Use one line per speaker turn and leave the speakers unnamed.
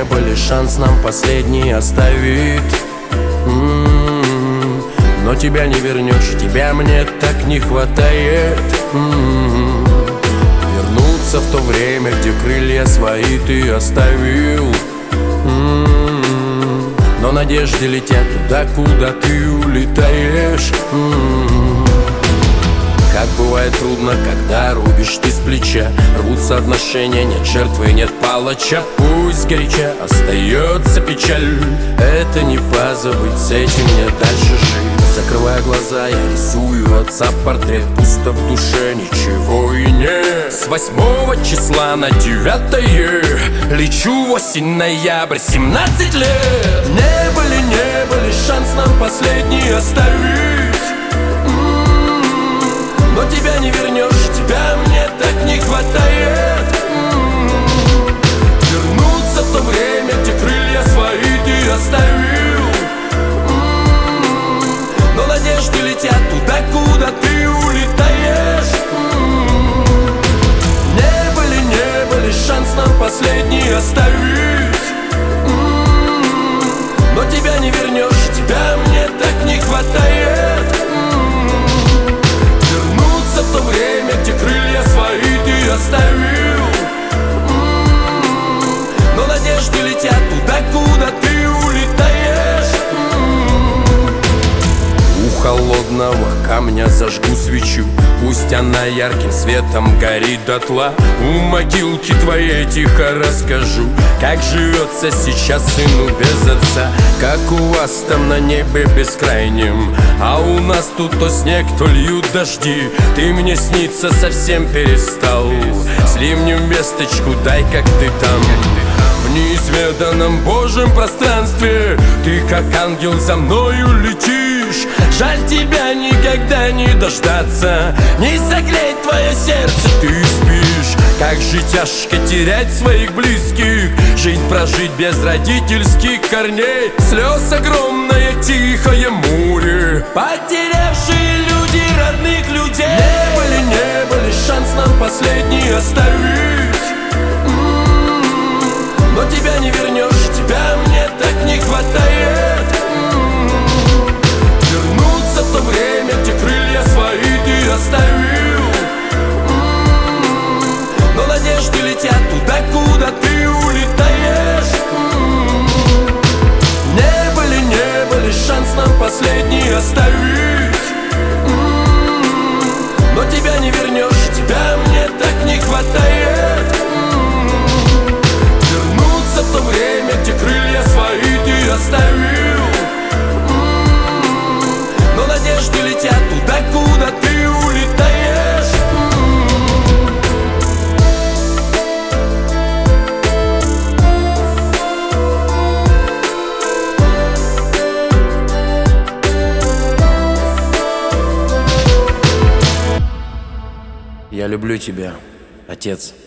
небо лишь шанс нам последний оставит. Но тебя не вернешь, тебя мне так не хватает. Вернуться в то время, где крылья свои ты оставил. Но надежды летят туда, куда ты улетаешь. Как бывает трудно, когда рубишь ты с плеча. Рвутся отношения, нет жертвы, нет палача. Пусть горяча остается печаль, это не позабыть, с этим мне дальше жить. Закрывая глаза, я рисую отца портрет. Пусто в душе, ничего и нет. С 8 числа на 9 лечу в осень, ноябрь, 17 лет. Не были шанс нам последний оставить. Но тебя не вернешь, тебя мне так не хватает. Вернуться в то время, где крылья свои ты оставил. Но надежды летят туда, куда ты улетаешь. Не были шанс нам последний оставить. Но тебя не вернешь, тебя мне так не хватает. В то время, где крылья свои ты оставил. Но надежды летят туда, куда ты улетаешь. У холодного камня зажгу свечу, пусть она ярким светом горит дотла. У могилки твоей тихо расскажу, как живется сейчас сыну без отца. Как у вас там на небе бескрайнем, а у нас тут то снег, то льют дожди. Ты мне сниться совсем перестал, сли мне весточку, дай, как ты там. В неизведанном Божьем пространстве ты как ангел за мною летишь. Жаль, тебя никогда не дождаться, не согреть твое сердце, ты спишь. Как же тяжко терять своих близких, жизнь прожить без родительских корней. Слез огромное тихое море, потерявшие люди родных людей. Не были шанс нам последний оставить. Но тебя не вернешь, тебя мне так не хватает. Вернуться в то время, где крылья свои ты оставил. Но надежды летят туда, куда ты улетаешь. Не были шанс нам последний оставить. Но тебя не вернешь, тебя мне так не хватает. Вернуться в то время, где крылья свои ты оставил. Но надежды летят туда, куда ты улетаешь. Я люблю тебя, отец.